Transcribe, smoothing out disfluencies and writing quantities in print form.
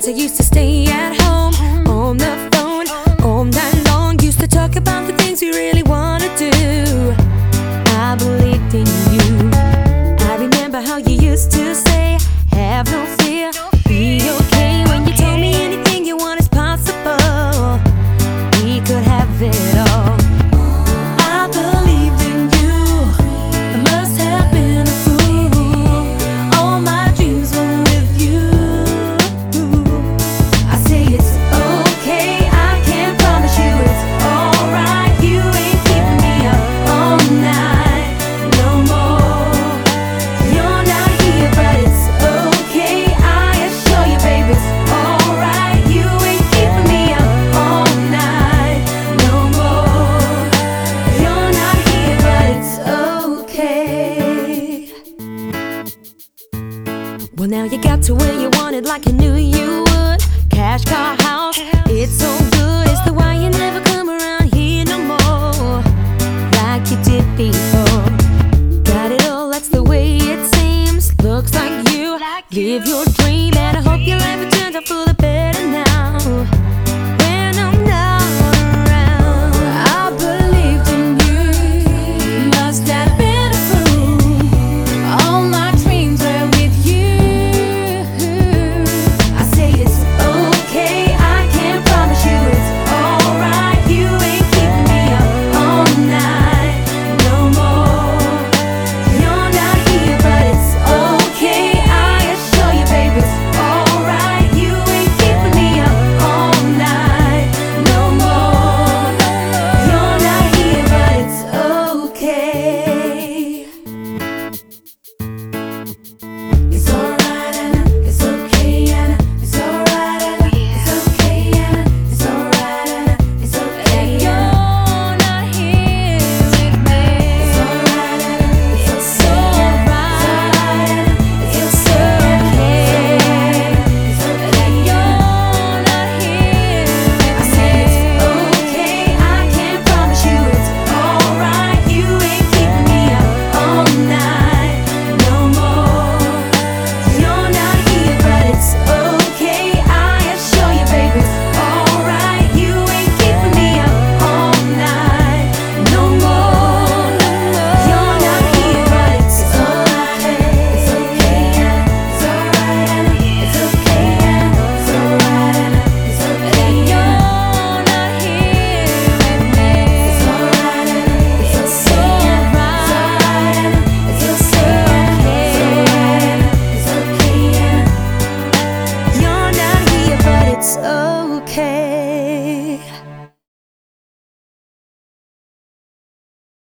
I used to stay at home on the phone all night long. Used to talk about the things we really wanna do. I believed in you. I remember how you used to say, have no fear, be okay. When you told me anything you want is possible, we could have it all. I believed in you. I must have been a fool. All my dreams were with you. I say it's okay, I can't promise you it's alright. You ain't keeping me up all night no more. You're not here, but it's okay, I assure you, baby, it's alright. You ain't keeping me up all night no more. You're not here, but it's okay. Well, now you got to where you wanted like you knew you would. Cash car,